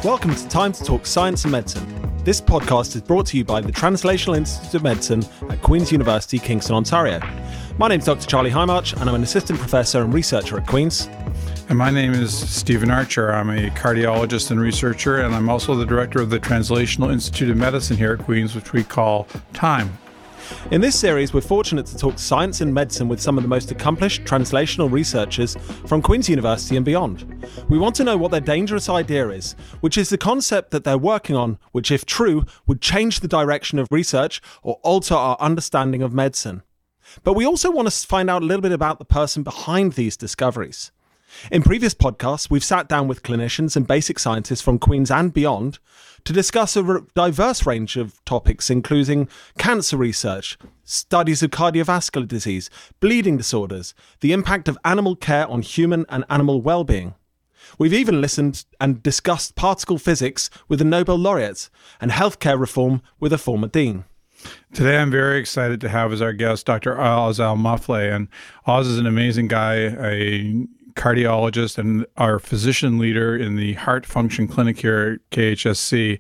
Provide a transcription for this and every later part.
Welcome to Time to Talk Science and Medicine. This podcast is brought to you by the Translational Institute of Medicine at Queen's University, Kingston, Ontario. My name is Dr. Charlie Highmarch, and I'm an assistant professor and researcher at Queen's. And my name is Stephen Archer. I'm a cardiologist and researcher, and I'm also the director of the Translational Institute of Medicine here at Queen's, which we call TIME. In this series, we're fortunate to talk science and medicine with some of the most accomplished translational researchers from Queen's University and beyond. We want to know what their dangerous idea is, which is the concept that they're working on, which, if true, would change the direction of research or alter our understanding of medicine. But we also want to find out a little bit about the person behind these discoveries. In previous podcasts, we've sat down with clinicians and basic scientists from Queen's and beyond to discuss a diverse range of topics, including cancer research, studies of cardiovascular disease, bleeding disorders, the impact of animal care on human and animal well-being. We've even listened and discussed particle physics with a Nobel laureate and healthcare reform with a former dean. Today, I'm very excited to have as our guest Dr. Oz Al-Mufleh. And Oz is an amazing guy, a cardiologist and our physician leader in the heart function clinic here at KHSC.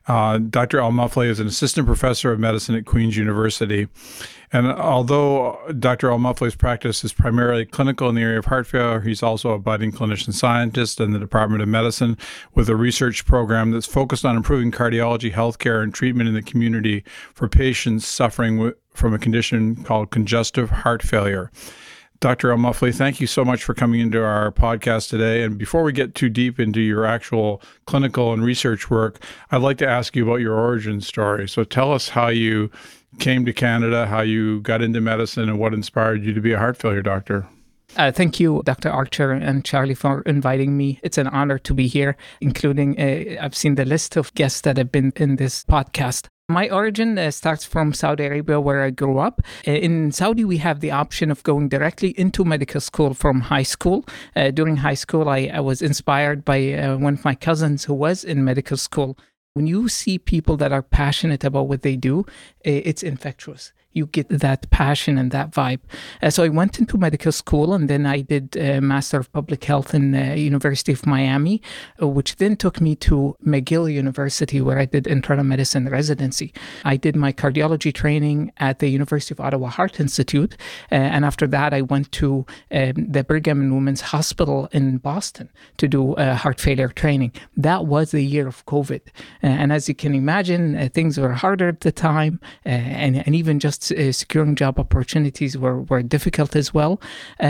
Dr. Al-Mufleh is an assistant professor of medicine at Queen's University. And although Dr. Al-Mufleh's practice is primarily clinical in the area of heart failure, he's also a budding clinician scientist in the Department of Medicine with a research program that's focused on improving cardiology, healthcare, and treatment in the community for patients suffering from a condition called congestive heart failure. Dr. Al-Mufleh, thank you so much for coming into our podcast today. And before we get too deep into your actual clinical and research work, I'd like to ask you about your origin story. So tell us how you came to Canada, how you got into medicine, and what inspired you to be a heart failure doctor. Thank you, Dr. Archer and Charlie, for inviting me. It's an honor to be here, including I've seen the list of guests that have been in this podcast. My origin starts from Saudi Arabia, where I grew up. In Saudi, we have the option of going directly into medical school from high school. During high school, I was inspired by one of my cousins who was in medical school. When you see people that are passionate about what they do, it's infectious. You get that passion and that vibe. So I went into medical school, and then I did a Master of Public Health in the University of Miami, which then took me to McGill University, where I did internal medicine residency. I did my cardiology training at the University of Ottawa Heart Institute, and after that I went to the Brigham and Women's Hospital in Boston to do heart failure training. That was the year of COVID, and as you can imagine, things were harder at the time, and even just securing job opportunities were difficult as well.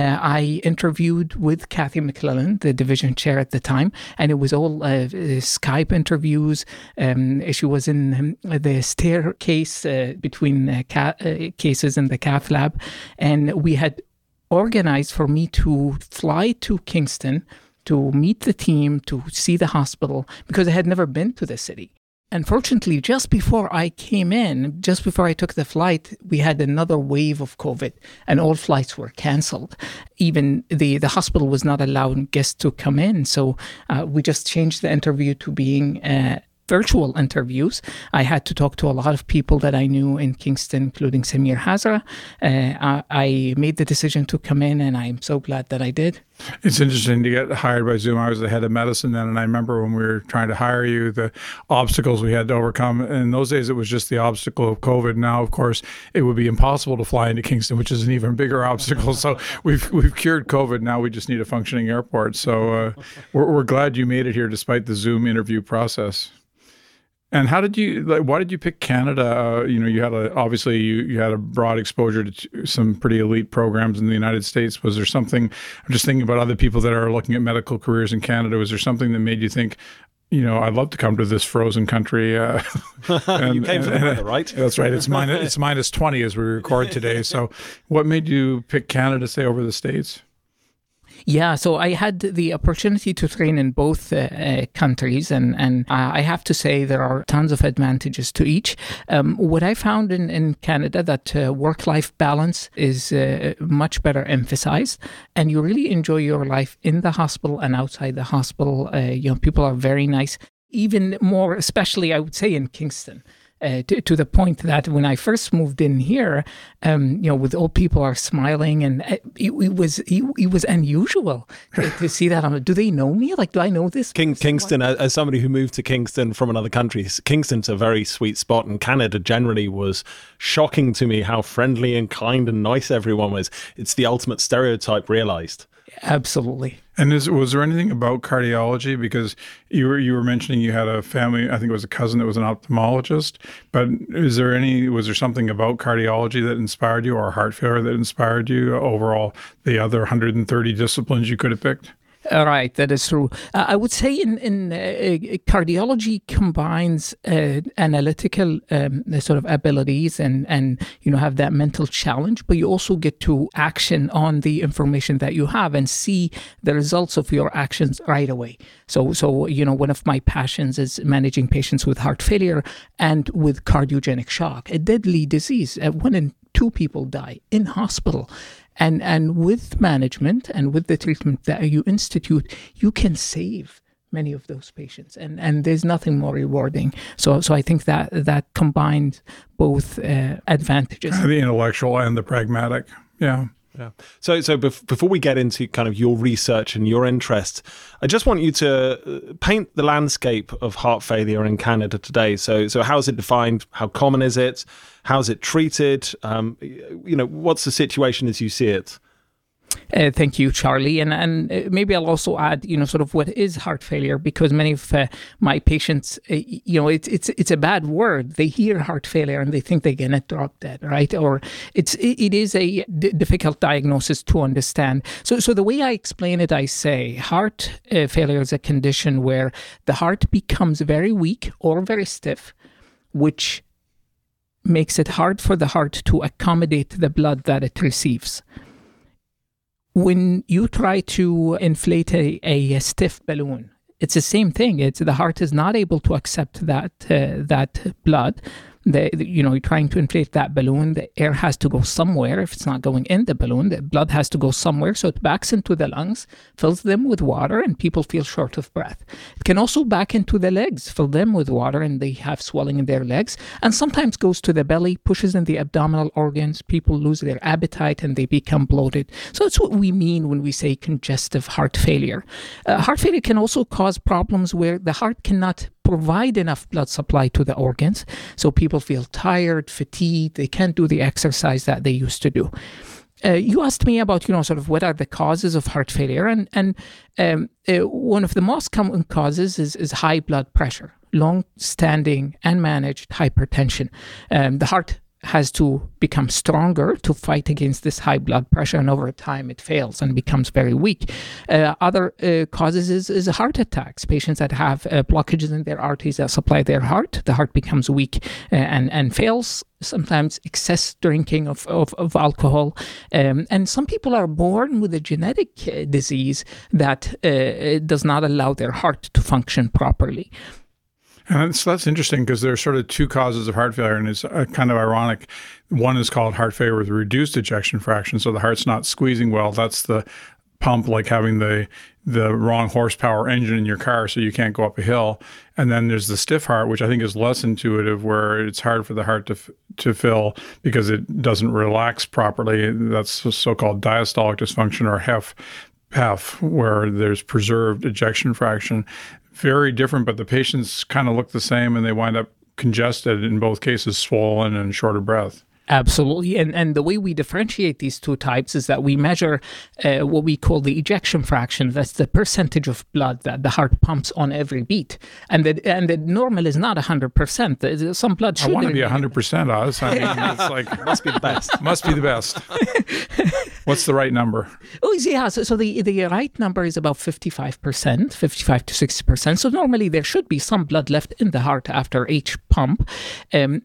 I interviewed with Kathy McClellan, the division chair at the time, and it was all Skype interviews. She was in the staircase between cases in the cath lab, and we had organized for me to fly to Kingston to meet the team, to see the hospital, because I had never been to the city. Unfortunately, just before I came in, just before I took the flight, we had another wave of COVID and all flights were canceled. Even the hospital was not allowing guests to come in. So we just changed the interview to being virtual interviews. I had to talk to a lot of people that I knew in Kingston, including Samir Hazra. I made the decision to come in, and I'm so glad that I did. It's interesting to get hired by Zoom. I was the head of medicine then, and I remember when we were trying to hire you, the obstacles we had to overcome. In those days, it was just the obstacle of COVID. Now, of course, it would be impossible to fly into Kingston, which is an even bigger obstacle. So we've cured COVID. Now we just need a functioning airport. So we're glad you made it here despite the Zoom interview process. And why did you pick Canada? You had obviously you had a broad exposure to some pretty elite programs in the United States. Was there something, I'm just thinking about other people that are looking at medical careers in Canada, was there something that made you think, I'd love to come to this frozen country? You came for the weather, right? That's right. It's minus 20 as we record today. So what made you pick Canada, say, over the States? Yeah, so I had the opportunity to train in both countries, and I have to say there are tons of advantages to each. What I found in Canada, that work-life balance is much better emphasized, and you really enjoy your life in the hospital and outside the hospital. People are very nice, even more, especially I would say in Kingston. to the point that when I first moved in here, with old people are smiling, and it was unusual to see that. Do they know me? Like, do I know this? Kingston, as somebody who moved to Kingston from another country, Kingston's a very sweet spot, and Canada generally was shocking to me how friendly and kind and nice everyone was. It's the ultimate stereotype realized. Absolutely. And was there anything about cardiology? Because you were mentioning you had a family, I think it was a cousin that was an ophthalmologist, but was there something about cardiology that inspired you, or heart failure that inspired you overall the other 130 disciplines you could have picked? Right, that is true. I would say in cardiology combines analytical sort of abilities and have that mental challenge, but you also get to action on the information that you have and see the results of your actions right away. So one of my passions is managing patients with heart failure and with cardiogenic shock, a deadly disease. 1 in 2 people die in hospital. And with management and with the treatment that you institute, you can save many of those patients. And there's nothing more rewarding. So I think that combines both advantages. The intellectual and the pragmatic. Yeah. Yeah. So before we get into kind of your research and your interest, I just want you to paint the landscape of heart failure in Canada today. So how is it defined? How common is it? How is it treated? What's the situation as you see it? Thank you, Charlie. And maybe I'll also add, sort of what is heart failure, because many of my patients, it's a bad word. They hear heart failure and they think they're going to drop dead, right? Or it is a difficult diagnosis to understand. So the way I explain it, I say heart failure is a condition where the heart becomes very weak or very stiff, which makes it hard for the heart to accommodate the blood that it receives. When you try to inflate a stiff balloon, it's the same thing. The heart is not able to accept that blood. You're trying to inflate that balloon. The air has to go somewhere. If it's not going in the balloon, the blood has to go somewhere. So it backs into the lungs, fills them with water, and people feel short of breath. It can also back into the legs, fill them with water, and they have swelling in their legs. And sometimes goes to the belly, pushes in the abdominal organs. People lose their appetite and they become bloated. So that's what we mean when we say congestive heart failure. Heart failure can also cause problems where the heart cannot provide enough blood supply to the organs. So people feel tired, fatigued, they can't do the exercise that they used to do. You asked me about, sort of what are the causes of heart failure. And one of the most common causes is high blood pressure, long-standing and managed hypertension. The heart has to become stronger to fight against this high blood pressure, and over time it fails and becomes very weak. Other causes is heart attacks. Patients that have blockages in their arteries that supply their heart, the heart becomes weak and fails. Sometimes excess drinking of alcohol. And some people are born with a genetic disease that does not allow their heart to function properly. And so that's interesting, because there are sort of 2 causes of heart failure, and it's kind of ironic. One is called heart failure with reduced ejection fraction, so the heart's not squeezing well. That's the pump, like having the wrong horsepower engine in your car, so you can't go up a hill. And then there's the stiff heart, which I think is less intuitive, where it's hard for the heart to fill because it doesn't relax properly. That's the so-called diastolic dysfunction, or HEF, where there's preserved ejection fraction. Very different, but the patients kind of look the same, and they wind up congested, in both cases swollen and short of breath. Absolutely. And the way we differentiate these 2 types is that we measure what we call the ejection fraction. That's the percentage of blood that the heart pumps on every beat. And the normal is not 100%. Some blood should... I want to be 100%, Oz. I mean, it's like... Must be the best. Must be the best. What's the right number? Oh, yeah. So the right number is about 55%, 55 to 60%. So normally there should be some blood left in the heart after each pump. And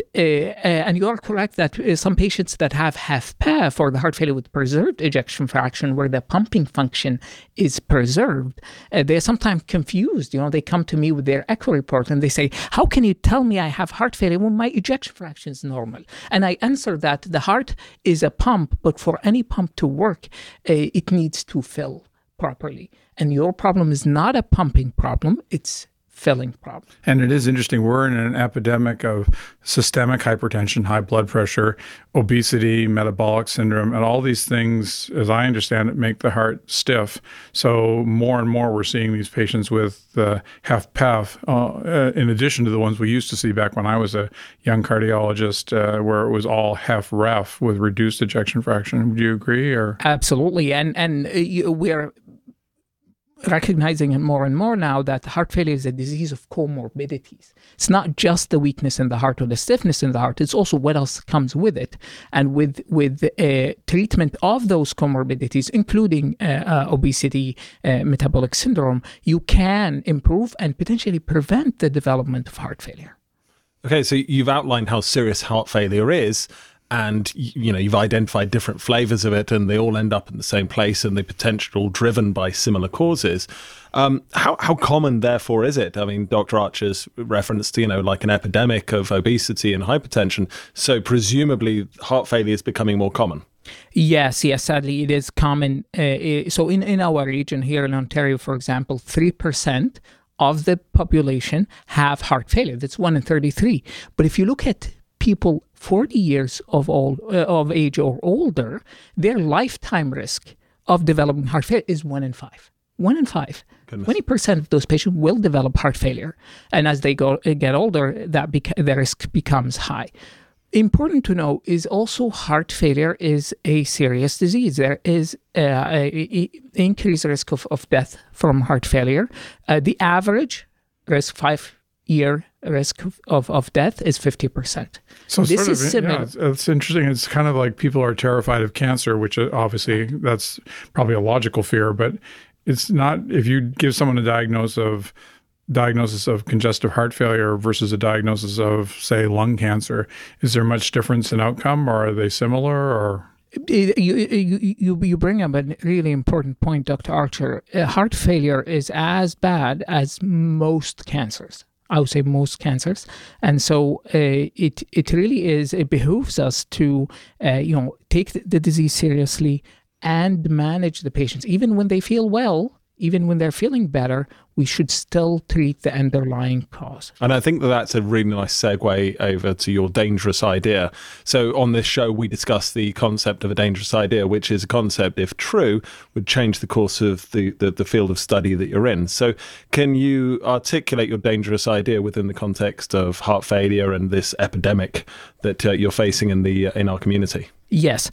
you are correct that some patients that have HFpEF, or the heart failure with preserved ejection fraction, where the pumping function is preserved, they're sometimes confused. They come to me with their echo report and they say, how can you tell me I have heart failure when my ejection fraction is normal? And I answer that the heart is a pump, but for any pump to work, it needs to fill properly. And your problem is not a pumping problem, it's filling problem. And it is interesting. We're in an epidemic of systemic hypertension, high blood pressure, obesity, metabolic syndrome, and all these things, as I understand it, make the heart stiff. So more and more we're seeing these patients with HFpEF, in addition to the ones we used to see back when I was a young cardiologist, where it was all HFrEF with reduced ejection fraction. Would you agree? Or Absolutely. And we're recognizing it more and more now that heart failure is a disease of comorbidities. It's not just the weakness in the heart or the stiffness in the heart, it's also what else comes with it. And with treatment of those comorbidities, including obesity, metabolic syndrome, you can improve and potentially prevent the development of heart failure. Okay, so you've outlined how serious heart failure is, and you've identified different flavors of it, and they all end up in the same place, and the potential driven by similar causes. How common, therefore, is it? I mean, Dr. Archer's referenced, like an epidemic of obesity and hypertension. So presumably, heart failure is becoming more common. Yes, sadly, it is common. So in our region here in Ontario, for example, 3% of the population have heart failure. That's 1 in 33. But if you look at people 40 years of age or older, their lifetime risk of developing heart failure is 1 in 5. 1 in 5. Goodness. 20% of those patients will develop heart failure. And as they get older, the risk becomes high. Important to know is also heart failure is a serious disease. There is an increased risk of death from heart failure. The average risk 5-year risk of death is 50%. So this is similar. Yeah, it's interesting. It's kind of like people are terrified of cancer, which obviously that's probably a logical fear, but it's not. If you give someone a diagnosis of congestive heart failure versus a diagnosis of, say, lung cancer, is there much difference in outcome, or are they similar? Or You bring up a really important point, Dr. Archer. Heart failure is as bad as most cancers. I would say most cancers. And so it really is, it behooves us to, take the disease seriously and manage the patients. Even when they feel well, even when they're feeling better, we should still treat the underlying cause. And I think that's a really nice segue over to your dangerous idea. So on this show, we discuss the concept of a dangerous idea, which is a concept, if true, would change the course of the field of study that you're in. So can you articulate your dangerous idea within the context of heart failure and this epidemic that you're facing in our community? Yes.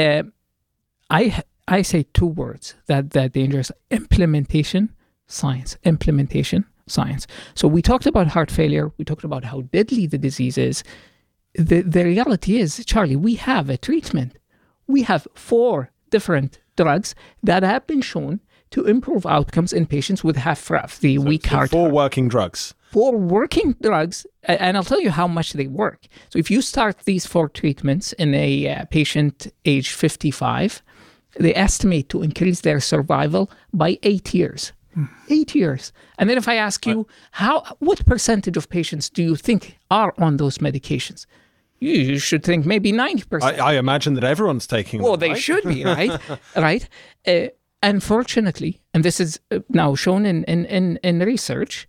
I say 2 words that dangerous: implementation, science. Implementation, science. So we talked about heart failure. We talked about how deadly the disease is. The reality is, Charlie, we have a treatment. We have 4 different drugs that have been shown to improve outcomes in patients with HFrEF, the weak heart. 4 working drugs. 4 working drugs, and I'll tell you how much they work. So if you start these 4 treatments in a patient age 55, they estimate to increase their survival by 8 years. 8 years. And then if I ask you, what percentage of patients do you think are on those medications? You should think maybe 90%. I imagine that everyone's taking them. Well, they should be, right? Right? Unfortunately, and this is now shown in research,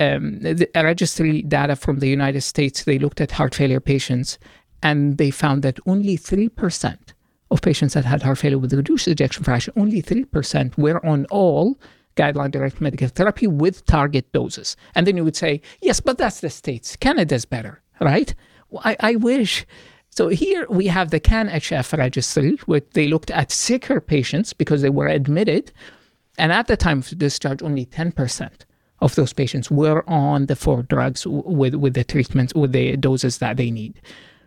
the registry data from the United States, they looked at heart failure patients, and they found that only 3% of patients that had heart failure with reduced ejection fraction, only 3% were on all guideline-directed medical therapy with target doses. And then you would say, yes, but that's the States. Canada's better, right? Well, I wish. So here we have the CAN-HF registry, where they looked at sicker patients because they were admitted. And at the time of discharge, only 10% of those patients were on the 4 drugs with the treatments, with the doses that they need.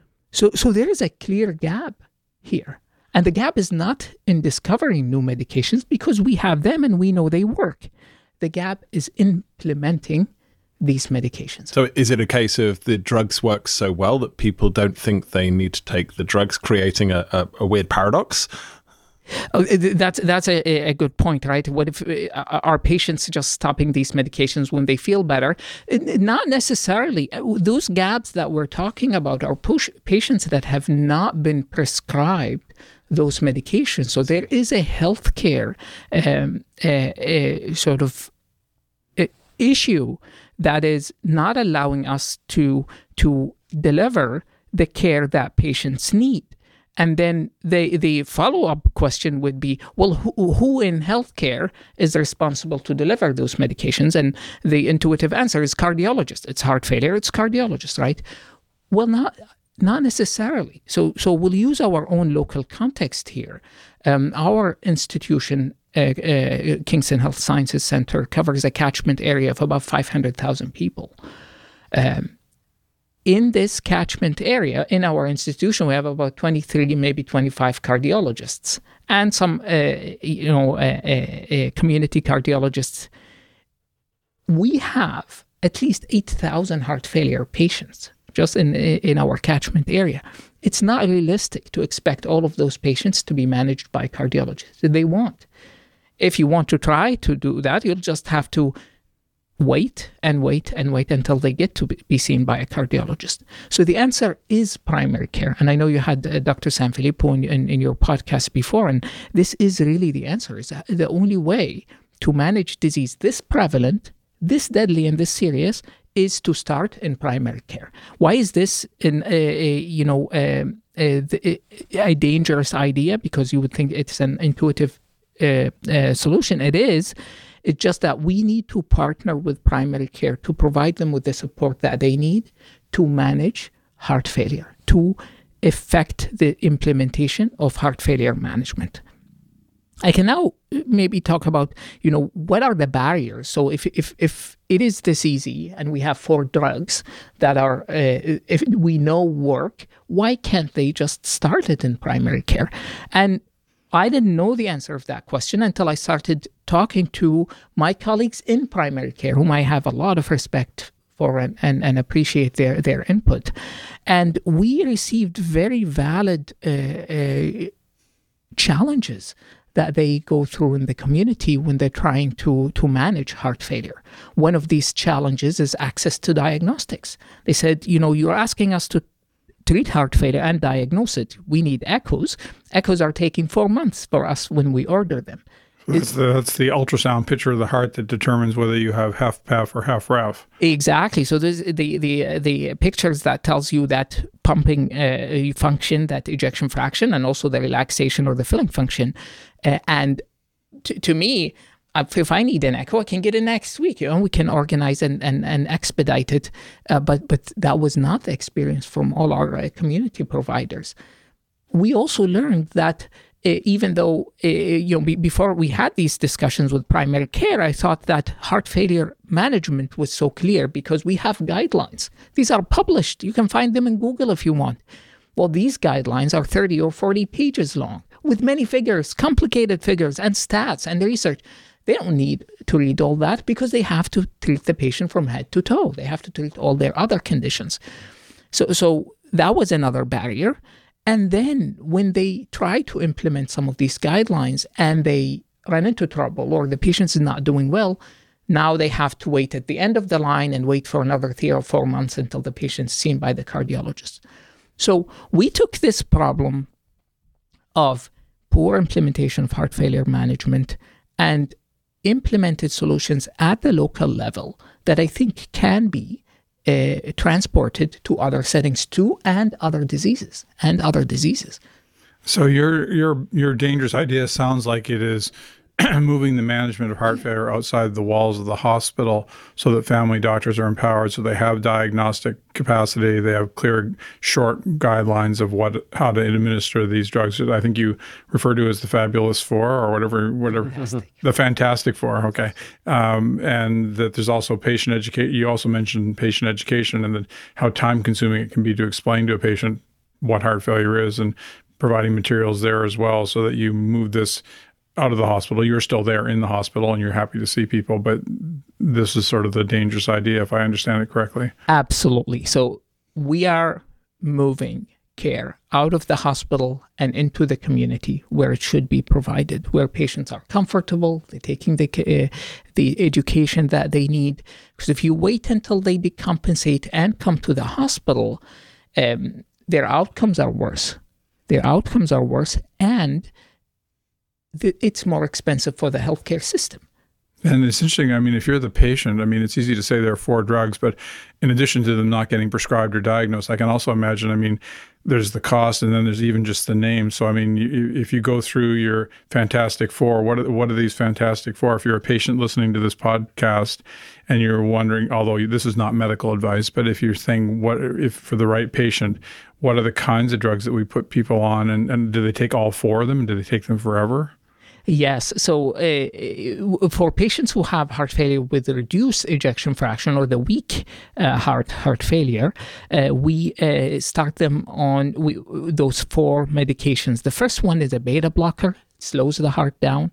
So there is a clear gap here. And the gap is not in discovering new medications, because we have them and we know they work. The gap is implementing these medications. So is it a case of the drugs work so well that people don't think they need to take the drugs, creating a weird paradox? Oh, that's a good point, right? What if are patients just stopping these medications when they feel better? Not necessarily. Those gaps that we're talking about are patients that have not been prescribed those medications. So there is a healthcare sort of issue that is not allowing us to deliver the care that patients need. And then the follow-up question would be, well, who in healthcare is responsible to deliver those medications? And the intuitive answer is cardiologist. It's heart failure, it's cardiologist, right? Well, not necessarily. So we'll use our own local context here. Our institution, Kingston Health Sciences Center, covers a catchment area of about 500,000 people. In this catchment area, in our institution, we have about 23, maybe 25 cardiologists and some, community cardiologists. We have at least 8,000 heart failure patients just in our catchment area. It's not realistic to expect all of those patients to be managed by cardiologists. They won't. If you want to try to do that, you'll just have to wait until they get to be seen by a cardiologist. So the answer is primary care. And I know you had Dr. Sanfilippo in your podcast before, and this is really the answer. Is the only way to manage disease this prevalent, this deadly, and this serious is to start in primary care. Why is this a dangerous idea? Because you would think it's an intuitive solution. It is. It's just that we need to partner with primary care to provide them with the support that they need to manage heart failure, to effect the implementation of heart failure management. I can now maybe talk about, what are the barriers? So if it is this easy and we have 4 drugs that are, if we know work, why can't they just start it in primary care? And I didn't know the answer of that question until I started talking to my colleagues in primary care, whom I have a lot of respect for and appreciate their input. And we received very valid challenges that they go through in the community when they're trying to manage heart failure. One of these challenges is access to diagnostics. They said, you're asking us to treat heart failure and diagnose it. We need echoes. Echoes are taking 4 months for us when we order them. That's the ultrasound picture of the heart that determines whether you have HFpEF or HFrEF. Exactly. So there's the pictures that tells you that pumping function, that ejection fraction, and also the relaxation or the filling function. And to me, if I need an echo, I can get it next week. We can organize and expedite it. But that was not the experience from all our community providers. We also learned that even though, before we had these discussions with primary care, I thought that heart failure management was so clear because we have guidelines. These are published. You can find them in Google if you want. Well, these guidelines are 30 or 40 pages long with many figures, complicated figures and stats and research. They don't need to read all that because they have to treat the patient from head to toe. They have to treat all their other conditions. So that was another barrier. And then when they try to implement some of these guidelines and they run into trouble or the patient is not doing well, now they have to wait at the end of the line and wait for another 3 or 4 months until the patient is seen by the cardiologist. So we took this problem of poor implementation of heart failure management and implemented solutions at the local level that I think can be transported to other settings too, and other diseases. So your dangerous idea sounds like it is moving the management of heart failure outside the walls of the hospital so that family doctors are empowered, so they have diagnostic capacity, they have clear, short guidelines of how to administer these drugs. I think you refer to as the Fabulous Four or whatever. Fantastic. The Fantastic Four, okay. And that there's also patient education. You also mentioned patient education and how time-consuming it can be to explain to a patient what heart failure is and providing materials there as well so that you move this out of the hospital. You're still there in the hospital and you're happy to see people, but this is sort of the dangerous idea, if I understand it correctly. Absolutely. So we are moving care out of the hospital and into the community where it should be provided, where patients are comfortable, they're taking the education that they need. Because if you wait until they decompensate and come to the hospital, their outcomes are worse. And it's more expensive for the healthcare system. And it's interesting. I mean, if you're the patient, I mean, it's easy to say there are 4 drugs, but in addition to them not getting prescribed or diagnosed, I can also imagine, I mean, there's the cost and then there's even just the name. So, I mean, if you go through your Fantastic Four, what are these Fantastic Four? If you're a patient listening to this podcast and you're wondering, although this is not medical advice, but if you're saying, if for the right patient, what are the kinds of drugs that we put people on, and do they take all 4 of them? Do they take them forever? Yes. So for patients who have heart failure with reduced ejection fraction or the weak heart failure, we start them on those 4 medications. The first one is a beta blocker. It slows the heart down.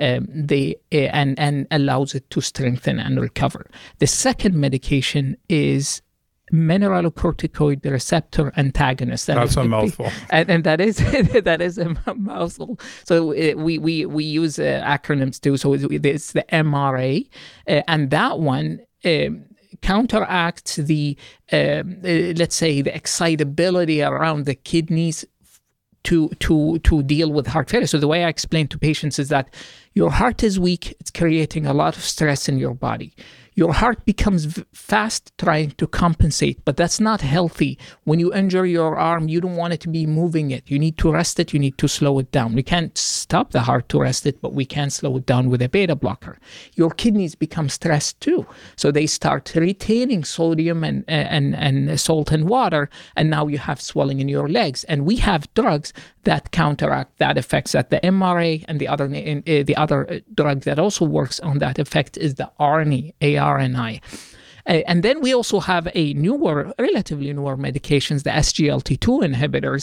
And allows it to strengthen and recover. The second medication is mineralocorticoid receptor antagonist. That's a mouthful. And that is a mouthful. So we use acronyms too. So it's the MRA, and that one counteracts the let's say the excitability around the kidneys to deal with heart failure. So the way I explain to patients is that your heart is weak. It's creating a lot of stress in your body. Your heart becomes fast trying to compensate, but that's not healthy. When you injure your arm, you don't want it to be moving it. You need to rest it. You need to slow it down. We can't stop the heart to rest it, but we can slow it down with a beta blocker. Your kidneys become stressed too. So they start retaining sodium and salt and water, and now you have swelling in your legs. And we have drugs that counteract that effects at the MRA, and the other drug that also works on that effect is the ARNI, ARNI. And then we also have relatively newer medications, the SGLT2 inhibitors.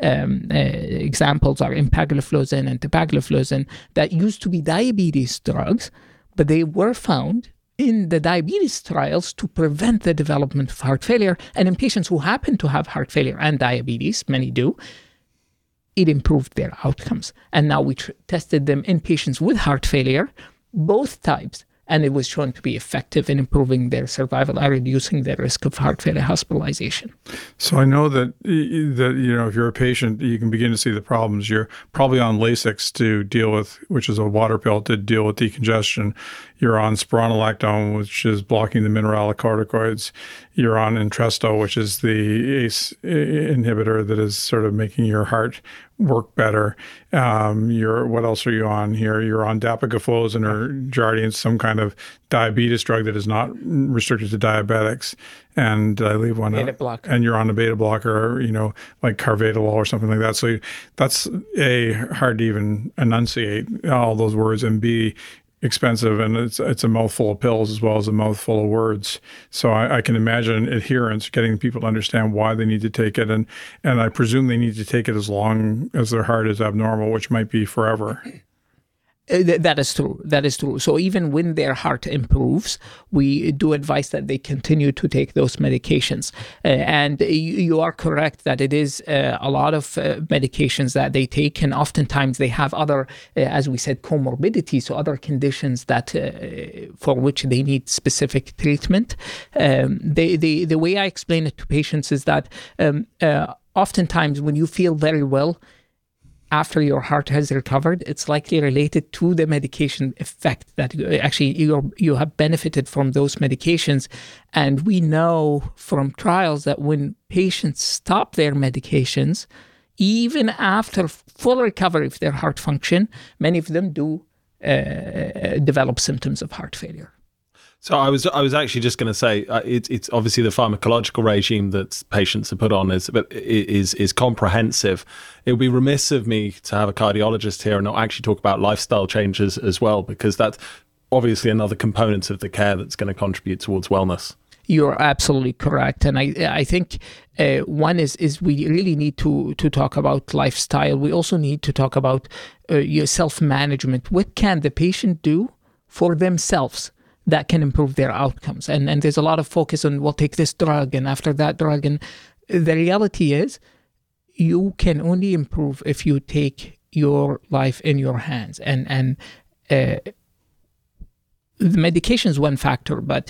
Examples are empagliflozin and dapagliflozin that used to be diabetes drugs, but they were found in the diabetes trials to prevent the development of heart failure. And in patients who happen to have heart failure and diabetes, many do, it improved their outcomes. And now we tested them in patients with heart failure, both types, and it was shown to be effective in improving their survival and reducing their risk of heart failure hospitalization. So I know that if you're a patient, you can begin to see the problems. You're probably on Lasix to deal with, which is a water pill to deal with decongestion. You're on spironolactone, which is blocking the mineralocorticoids. You're on Entresto, which is the ACE inhibitor that is sort of making your heart work better. What else are you on here? You're on dapagliflozin or Jardiance, some kind of diabetes drug that is not restricted to diabetics. And I leave one beta blocker. And you're on a beta blocker, like carvedilol or something like that. So that's hard to even enunciate all those words, and B, expensive, and it's a mouthful of pills as well as a mouthful of words. So I can imagine adherence, getting people to understand why they need to take it, and I presume they need to take it as long as their heart is abnormal, which might be forever. That is true. That is true. So even when their heart improves, we do advise that they continue to take those medications. And you are correct that it is a lot of medications that they take, and oftentimes they have other, as we said, comorbidities, so other conditions that for which they need specific treatment. The way I explain it to patients is that oftentimes when you feel very well, after your heart has recovered, it's likely related to the medication effect that actually you have benefited from those medications. And we know from trials that when patients stop their medications, even after full recovery of their heart function, many of them do develop symptoms of heart failure. So I was actually just going to say it's obviously the pharmacological regime that patients are put on is comprehensive. It would be remiss of me to have a cardiologist here and not actually talk about lifestyle changes as well, because that's obviously another component of the care that's going to contribute towards wellness. You're absolutely correct. And I think one is we really need to talk about lifestyle. We also need to talk about your self-management. What can the patient do for themselves that can improve their outcomes? And there's a lot of focus on, well, take this drug and after that drug. And the reality is you can only improve if you take your life in your hands. And the medication is one factor, but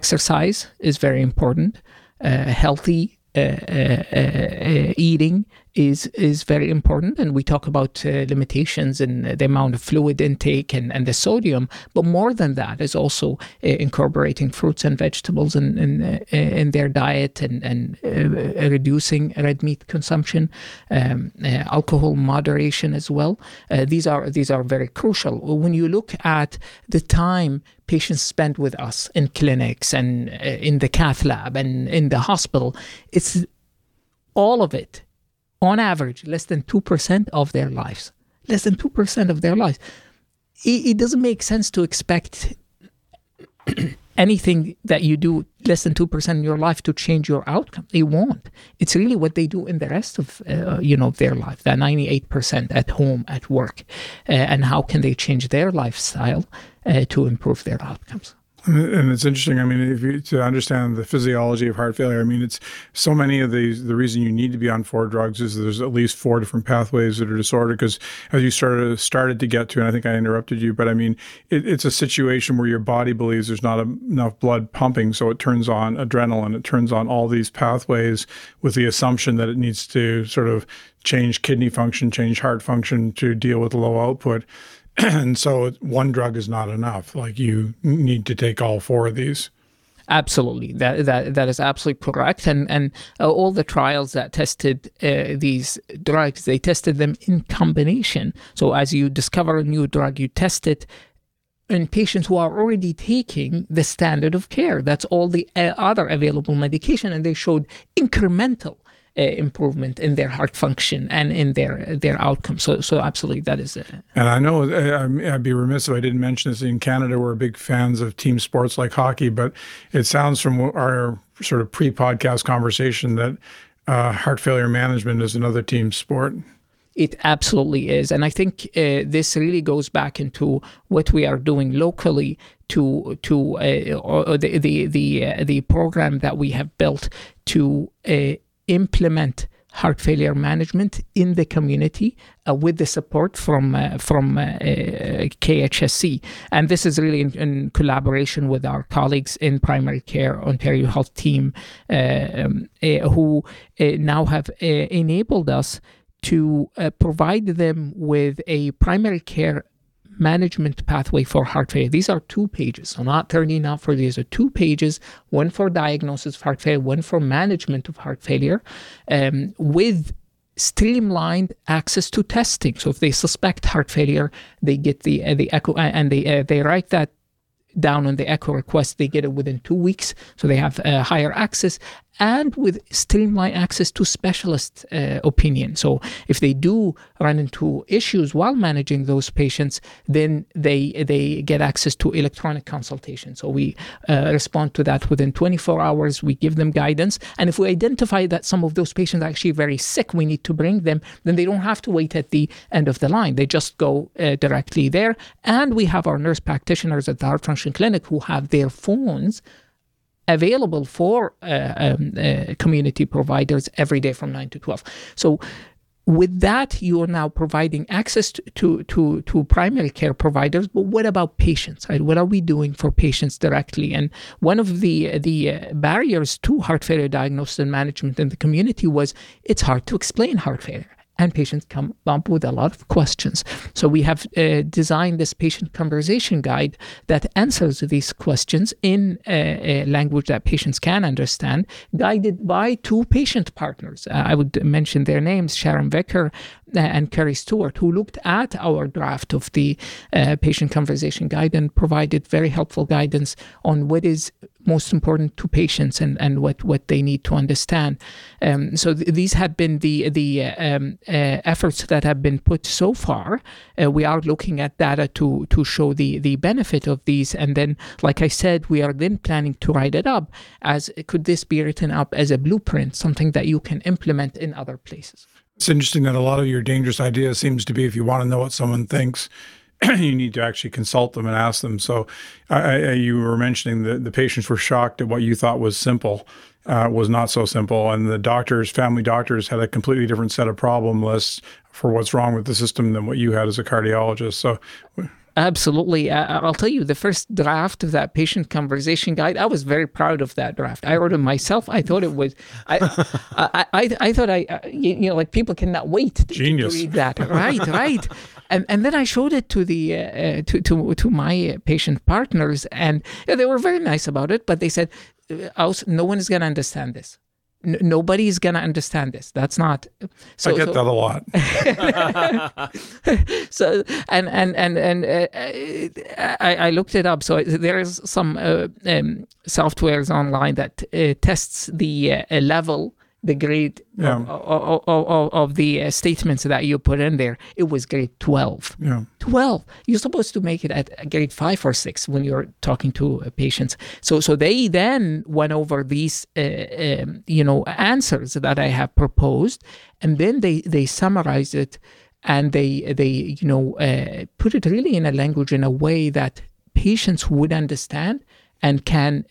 exercise is very important. Healthy eating is very important. And we talk about limitations in the amount of fluid intake and the sodium. But more than that is also incorporating fruits and vegetables in their diet and reducing red meat consumption, alcohol moderation as well. These are very crucial. When you look at the time patients spend with us in clinics and in the cath lab and in the hospital, it's all of it, on average, less than 2% of their lives. Less than 2% of their lives. It doesn't make sense to expect anything that you do less than 2% in your life to change your outcome. It won't. It's really what they do in the rest of their life, that 98% at home, at work, and how can they change their lifestyle to improve their outcomes. And it's interesting. I mean, to understand the physiology of heart failure, I mean, it's so many of these. The reason you need to be on 4 drugs is there's at least 4 different pathways that are disordered. Because as you started to get to, and I think I interrupted you, but I mean, it's a situation where your body believes there's not enough blood pumping, so it turns on adrenaline, it turns on all these pathways with the assumption that it needs to sort of change kidney function, change heart function to deal with low output. And so one drug is not enough. Like, you need to take all 4 of these. Absolutely. That is absolutely correct. And all the trials that tested these drugs, they tested them in combination. So as you discover a new drug, you test it in patients who are already taking the standard of care. That's all the other available medication. And they showed incremental improvement in their heart function and in their outcomes. So absolutely, that is it. And I know I'd be remiss if I didn't mention this. In Canada, we're big fans of team sports like hockey, but it sounds from our sort of pre-podcast conversation that heart failure management is another team sport. It absolutely is. And I think this really goes back into what we are doing locally to the program that we have built to implement heart failure management in the community with the support from KHSC. And this is really in collaboration with our colleagues in Primary Care Ontario Health Team, who now have enabled us to provide them with a primary care management pathway for heart failure. These are 2 pages, so not 30, not 40. These are 2 pages, one for diagnosis of heart failure, one for management of heart failure, with streamlined access to testing. So if they suspect heart failure, they get the echo, and they write that down on the echo request. They get it within 2 weeks, so they have higher access, and with streamlined access to specialist opinion. So if they do run into issues while managing those patients, then they get access to electronic consultation. So we respond to that within 24 hours. We give them guidance. And if we identify that some of those patients are actually very sick, we need to bring them, then they don't have to wait at the end of the line. They just go directly there. And we have our nurse practitioners at the Heart Function Clinic who have their phones available for community providers every day from 9 to 12. So with that, you are now providing access to primary care providers. But what about patients? Right? What are we doing for patients directly? And one of the barriers to heart failure diagnosis and management in the community was it's hard to explain heart failure. And patients come up with a lot of questions. So we have designed this patient conversation guide that answers these questions in a language that patients can understand, guided by 2 patient partners. I would mention their names, Sharon Vicker and Kerry Stewart, who looked at our draft of the patient conversation guide and provided very helpful guidance on what is most important to patients and what they need to understand. So these have been the efforts that have been put so far. We are looking at data to show the benefit of these. And then, like I said, we are then planning to write it up as, could this be written up as a blueprint, something that you can implement in other places? It's interesting that a lot of your dangerous ideas seems to be, if you want to know what someone thinks, you need to actually consult them and ask them. So you were mentioning that the patients were shocked at what you thought was simple was not so simple. And the family doctors had a completely different set of problem lists for what's wrong with the system than what you had as a cardiologist. So Absolutely. I'll tell you, the first draft of that patient conversation guide, I was very proud of that draft. I wrote it myself. I thought it was, I thought like people cannot wait to read that. Right. And then I showed it to the to my patient partners, and they were very nice about it. But they said, no one is going to understand this. Nobody's going to understand this. That's not. I get that a lot. So I looked it up. So there is some softwares online that tests the level, the grade of the statements that you put in there. It was grade 12. Yeah. 12. You're supposed to make it at grade 5 or 6 when you're talking to patients. So they then went over these answers that I have proposed, and then they summarized it, and they put it really in a language in a way that patients would understand and can,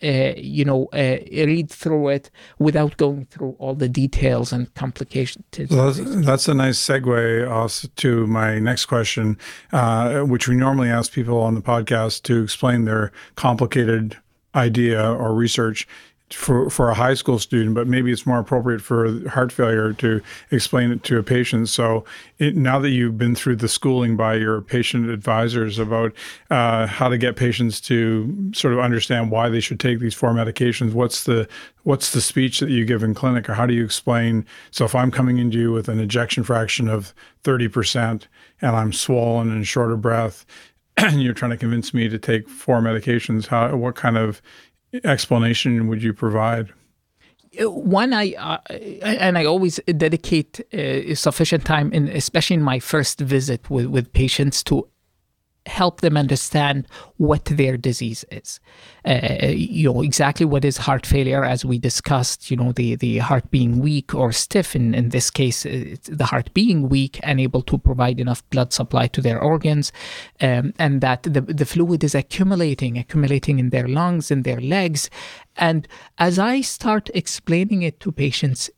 read through it without going through all the details and complications. Well, that's a nice segue also to my next question, which we normally ask people on the podcast to explain their complicated idea or research for a high school student, but maybe it's more appropriate for heart failure to explain it to a patient. So now that you've been through the schooling by your patient advisors about how to get patients to sort of understand why they should take these 4 medications, what's the speech that you give in clinic, or how do you explain? So if I'm coming into you with an ejection fraction of 30% and I'm swollen and short of breath, and you're trying to convince me to take 4 medications, what kind of explanation would you provide? One, I always dedicate sufficient time, especially in my first visit with patients, to help them understand what their disease is. Exactly what is heart failure, as we discussed, the heart being weak or stiff. In this case, it's the heart being weak, unable to provide enough blood supply to their organs, and that the fluid is accumulating in their lungs, in their legs. And as I start explaining it to patients,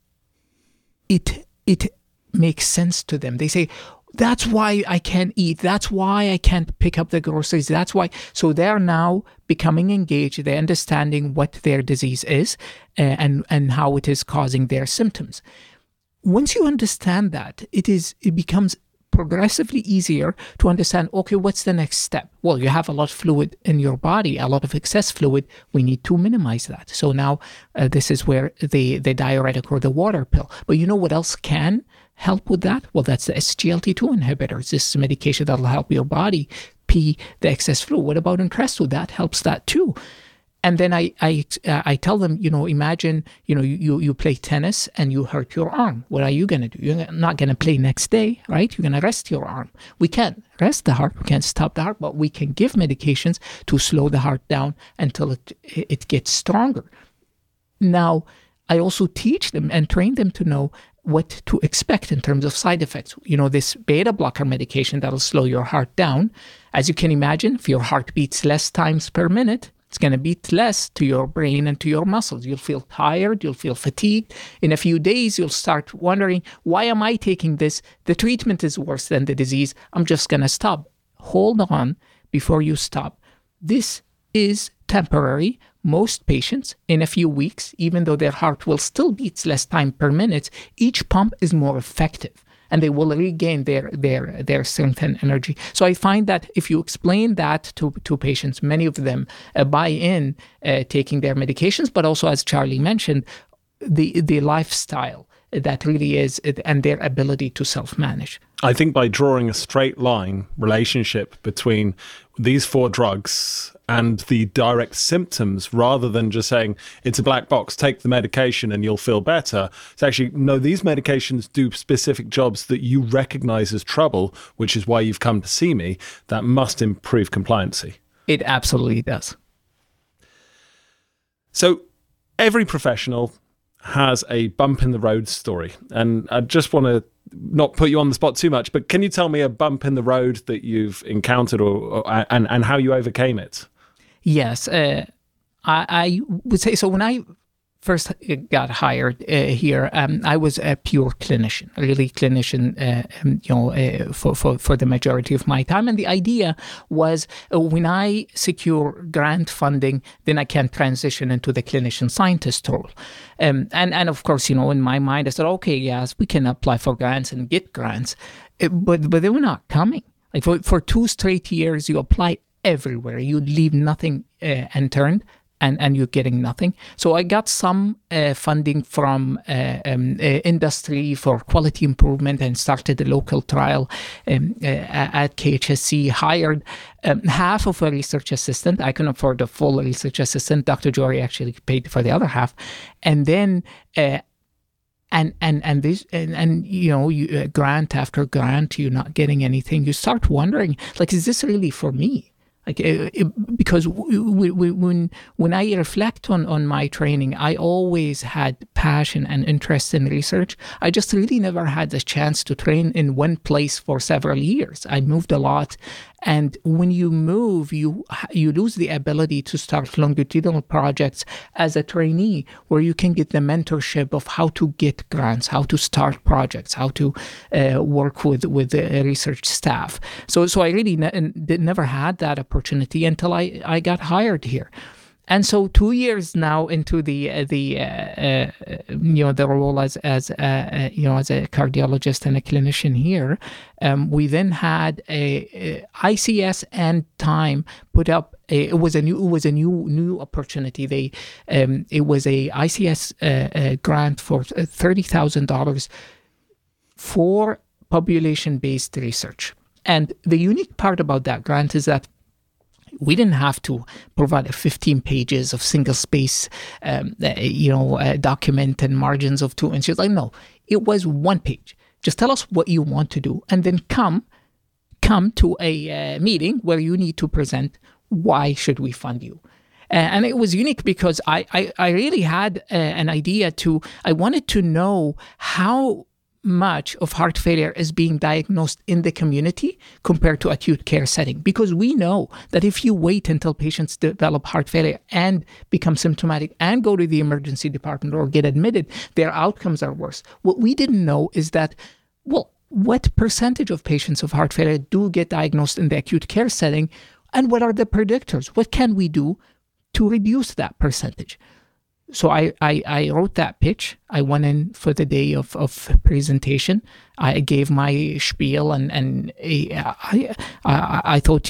it makes sense to them. They say, that's why I can't eat. That's why I can't pick up the groceries. That's why. So they're now becoming engaged. They're understanding what their disease is and how it is causing their symptoms. Once you understand that, it becomes progressively easier to understand, okay, what's the next step? Well, you have a lot of fluid in your body, a lot of excess fluid. We need to minimize that. So now this is where the diuretic or the water pill. But you know what else can help with that? Well, that's the SGLT2 inhibitors. This is a medication that will help your body pee the excess fluid. What about Entresto? That helps that too. And then I tell them, imagine, you play tennis and you hurt your arm. What are you going to do? You're not going to play next day, right? You're going to rest your arm. We can't rest the heart. We can't stop the heart, but we can give medications to slow the heart down until it gets stronger. Now, I also teach them and train them to know what to expect in terms of side effects. This beta blocker medication that'll slow your heart down. As you can imagine, if your heart beats less times per minute, it's going to beat less to your brain and to your muscles. You'll feel tired. You'll feel fatigued. In a few days, you'll start wondering, why am I taking this? The treatment is worse than the disease. I'm just going to stop. Hold on before you stop. This is temporary. Most patients, in a few weeks, even though their heart will still beat less time per minute, each pump is more effective, and they will regain their strength and energy. So I find that if you explain that to patients, many of them buy in taking their medications, but also, as Charlie mentioned, the lifestyle that really is, and their ability to self-manage. I think by drawing a straight line relationship between these 4 drugs and the direct symptoms, rather than just saying it's a black box, take the medication and you'll feel better. It's actually, no, these medications do specific jobs that you recognize as trouble, which is why you've come to see me. That must improve compliancy. It absolutely does. So every professional has a bump in the road story. And I just want to not put you on the spot too much, but can you tell me a bump in the road that you've encountered and how you overcame it? Yes. I would say, so when I first got hired here, I was a pure clinician, really clinician, for the majority of my time. And the idea was when I secure grant funding, then I can transition into the clinician scientist role. And of course, in my mind, I said, okay, yes, we can apply for grants and get grants, but they were not coming. Like for 2 straight years, you apply everywhere, you leave nothing unturned. And you're getting nothing. So I got some funding from industry for quality improvement and started a local trial at KHSC, hired half of a research assistant. I couldn't afford a full research assistant. Dr. Jory actually paid for the other half. And then grant after grant, you're not getting anything. You start wondering, like, is this really for me? Like, because when I reflect on my training, I always had passion and interest in research. I just really never had the chance to train in one place for several years. I moved a lot. And when you move, you lose the ability to start longitudinal projects as a trainee, where you can get the mentorship of how to get grants, how to start projects, how to work with the research staff. So I really never had that opportunity until I got hired here. And so 2 years now into the role as a cardiologist and a clinician here, we then had a ICS and Time put up it was a new opportunity. It was a ICS grant for $30,000 for population-based research. And the unique part about that grant is that we didn't have to provide 15 pages of single-space, document and margins of 2 inches. Like, no, it was 1 page. Just tell us what you want to do, and then come to a meeting where you need to present why should we fund you. And it was unique because I really had an idea I wanted to know how much of heart failure is being diagnosed in the community compared to acute care setting. Because we know that if you wait until patients develop heart failure and become symptomatic and go to the emergency department or get admitted, their outcomes are worse. What we didn't know is that, what percentage of patients of heart failure do get diagnosed in the acute care setting, and what are the predictors? What can we do to reduce that percentage? So I wrote that pitch. I went in for the day of presentation. I gave my spiel, and I thought,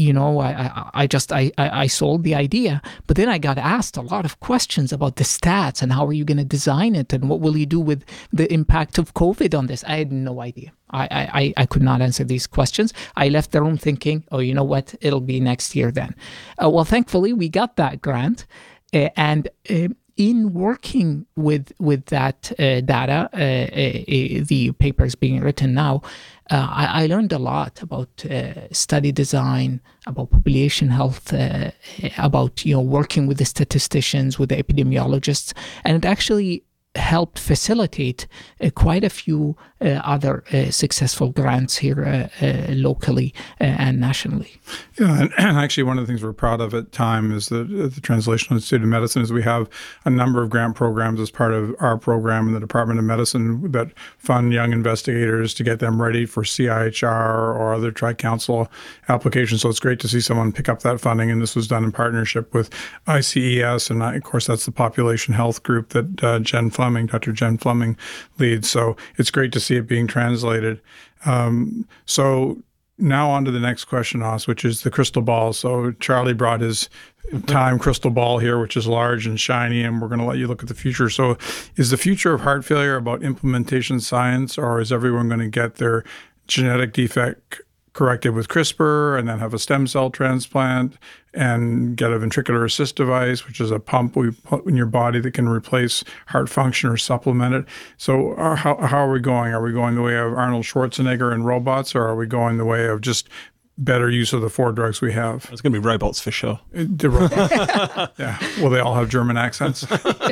I sold the idea. But then I got asked a lot of questions about the stats and how are you going to design it and what will you do with the impact of COVID on this. I had no idea. I could not answer these questions. I left the room thinking, oh, you know what? It'll be next year then. Well, thankfully, we got that grant. And in working with that data, the paper is being written now, I learned a lot about study design, about population health, about working with the statisticians, with the epidemiologists, and it actually helped facilitate quite a few other successful grants here locally and nationally. Yeah, and actually one of the things we're proud of at Time is the Translational Institute of Medicine is we have a number of grant programs as part of our program in the Department of Medicine that fund young investigators to get them ready for CIHR or other Tri-Council applications. So it's great to see someone pick up that funding, and this was done in partnership with ICES, and of course that's the population health group that Dr. Jen Fleming leads. So it's great to see it being translated. So now on to the next question, Os, which is the crystal ball. So Charlie brought his Time crystal ball here, which is large and shiny, and we're going to let you look at the future. So is the future of heart failure about implementation science, or is everyone going to get their genetic defect corrected with CRISPR and then have a stem cell transplant and get a ventricular assist device, which is a pump we put in your body that can replace heart function or supplement it? So how are we going? Are we going the way of Arnold Schwarzenegger and robots, or are we going the way of just better use of the 4 drugs we have? It's going to be robots for sure. The robots. Yeah. Will they all have German accents?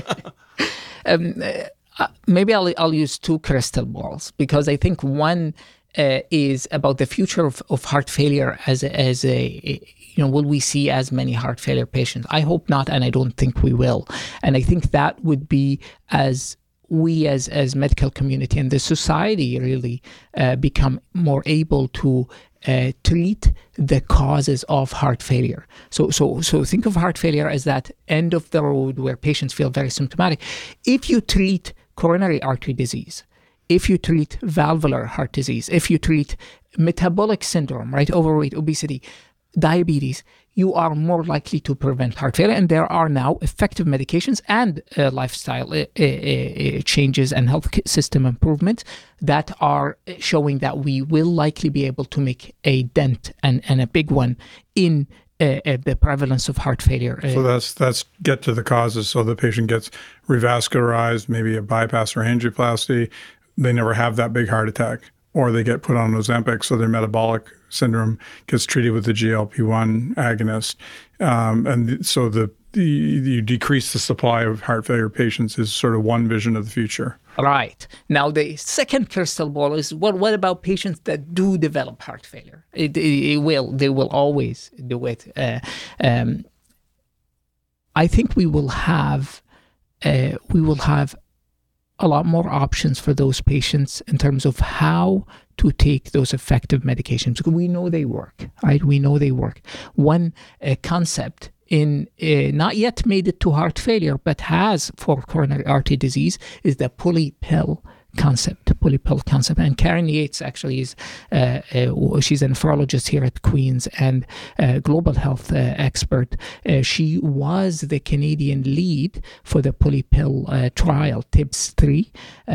Maybe I'll use 2 crystal balls, because I think one is about the future of heart failure as a will we see as many heart failure patients? I hope not, and I don't think we will. And I think that would be as we as medical community and the society really become more able to treat the causes of heart failure. So think of heart failure as that end of the road where patients feel very symptomatic. If you treat coronary artery disease, if you treat valvular heart disease, if you treat metabolic syndrome, right, overweight, obesity, diabetes, you are more likely to prevent heart failure. And there are now effective medications and lifestyle changes and health system improvements that are showing that we will likely be able to make a dent and a big one in the prevalence of heart failure. So that's get to the causes. So the patient gets revascularized, maybe a bypass or angioplasty. They never have that big heart attack, or they get put on Ozempic, so their metabolic syndrome gets treated with the GLP-1 agonist. And so you decrease the supply of heart failure patients is sort of one vision of the future. Right. Now, the second crystal ball is, what about patients that do develop heart failure? They will always do it. I think we will have a lot more options for those patients in terms of how to take those effective medications. We know they work, right? We know they work. One concept in not yet made it to heart failure, but has for coronary artery disease is the pulley pill concept. And Karen Yates actually is she's a nephrologist here at Queen's and global health expert. She was the Canadian lead for the pulley pill trial, TIBS-3,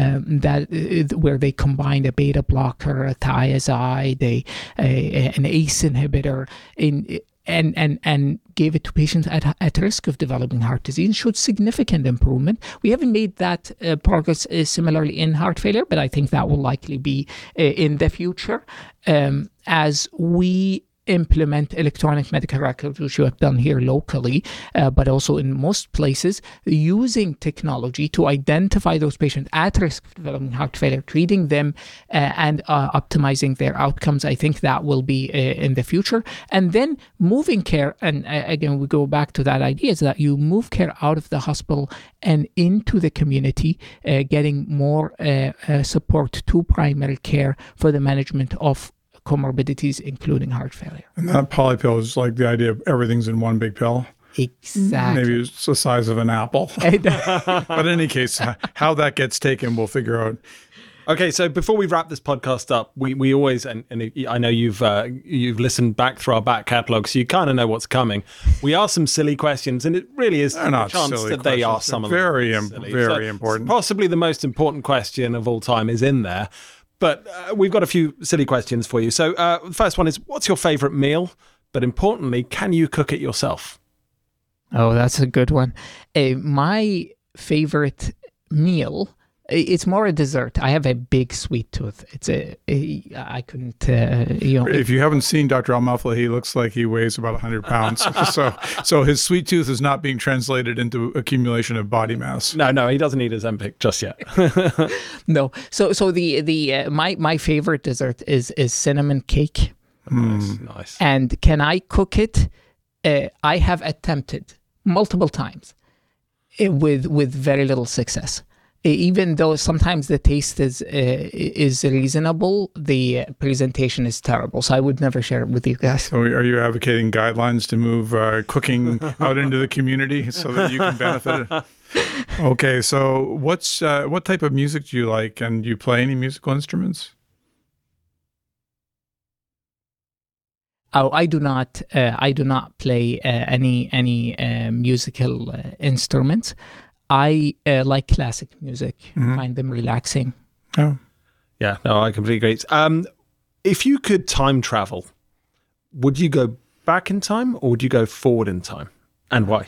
where they combined a beta blocker, a thiazide, an ACE inhibitor and gave it to patients at risk of developing heart disease and showed significant improvement. We haven't made that progress similarly in heart failure, but I think that will likely be in the future as we implement electronic medical records, which we have done here locally, but also in most places, using technology to identify those patients at risk of developing heart failure, treating them and optimizing their outcomes. I think that will be in the future. And then moving care, and again, we go back to that idea, is that you move care out of the hospital and into the community, getting more support to primary care for the management of comorbidities, including heart failure. And that poly pill is like the idea of everything's in one big pill. Exactly. Maybe it's the size of an apple. But in any case, how that gets taken, we'll figure out. Okay, so before we wrap this podcast up, we always, and I know you've listened back through our back catalogue, so you kind of know what's coming. We ask some silly questions, and it really is a chance that they are some of them. Very important. Possibly the most important question of all time is in there. But we've got a few silly questions for you. So the first one is, what's your favorite meal? But importantly, can you cook it yourself? Oh, that's a good one. My favorite meal, it's more a dessert. I have a big sweet tooth. I couldn't, If you haven't seen Dr. Al-Mufleh, he looks like he weighs about 100 pounds. So his sweet tooth is not being translated into accumulation of body mass. No, he doesn't eat Ozempic just yet. No. So my favorite dessert is cinnamon cake. Nice. And can I cook it? I have attempted multiple times with very little success. Even though sometimes the taste is reasonable, the presentation is terrible. So I would never share it with you guys. So are you advocating guidelines to move cooking out into the community so that you can benefit? Okay, so what type of music do you like, and do you play any musical instruments? Oh, I do not play any musical instruments. I like classic music, find them relaxing. Oh. Yeah, no, I completely agree. If you could time travel, would you go back in time or would you go forward in time? And why?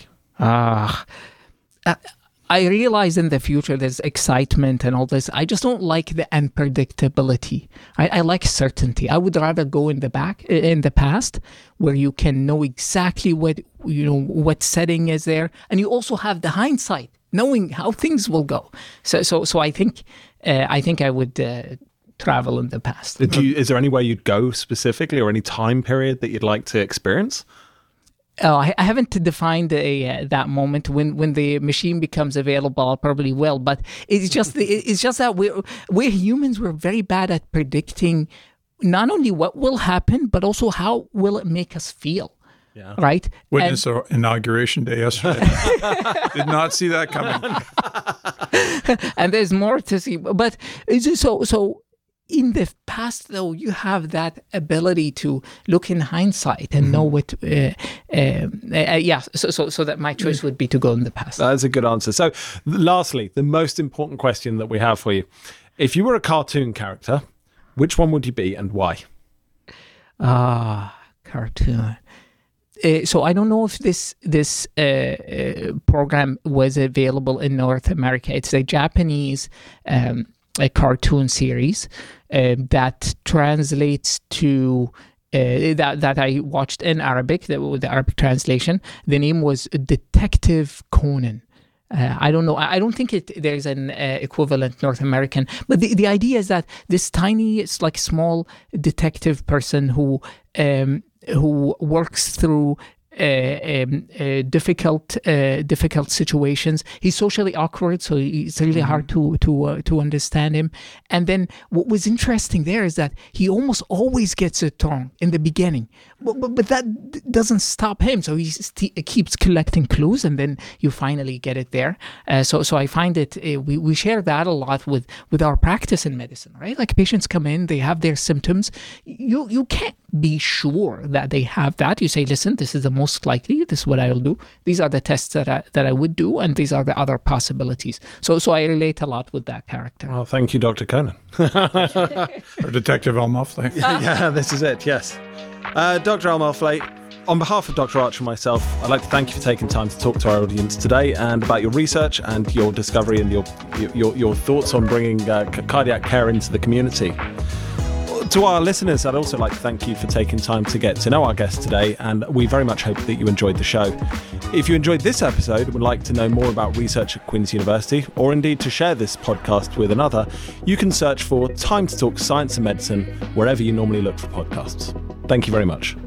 I realize in the future there's excitement and all this. I just don't like the unpredictability. I like certainty. I would rather go in the past, where you can know exactly what setting is there, and you also have the hindsight, knowing how things will go. So I think I would travel in the past. Is there any way you'd go specifically, or any time period that you'd like to experience? Oh, I haven't defined that moment when the machine becomes available. I probably will, but it's just that we're humans. We're very bad at predicting not only what will happen, but also how will it make us feel. Yeah. Right. Witness our inauguration day yesterday. Did not see that coming. And there's more to see, but so. In the past, though, you have that ability to look in hindsight and know what. So that my choice would be to go in the past. That's a good answer. So, lastly, the most important question that we have for you: if you were a cartoon character, which one would you be and why? Cartoon. So I don't know if this program was available in North America. It's a Japanese a cartoon series that translates to that I watched in Arabic, the Arabic translation. The name was Detective Conan. I don't know. I don't think there's an equivalent North American. But the idea is that this tiny, it's like small detective person who works through difficult situations. He's socially awkward, so it's really hard to understand him. And then what was interesting there is that he almost always gets it wrong in the beginning, but that doesn't stop him. So he keeps collecting clues, and then you finally get it there. So I find it we share that a lot with our practice in medicine, right? Like patients come in, they have their symptoms. You can't be sure that they have that. You say, listen, this is the most likely. This is what I will do. These are the tests that I would do, and these are the other possibilities. So I relate a lot with that character. Well, thank you, Dr. Conan. Or Detective Al-Mufleh. Yeah, this is it. Yes, Dr. Al-Mufleh. On behalf of Dr. Archer and myself, I'd like to thank you for taking time to talk to our audience today and about your research and your discovery and your thoughts on bringing cardiac care into the community. To our listeners, I'd also like to thank you for taking time to get to know our guest today, and we very much hope that you enjoyed the show. If you enjoyed this episode and would like to know more about research at Queen's University, or indeed to share this podcast with another, you can search for Time to Talk Science and Medicine wherever you normally look for podcasts. Thank you very much.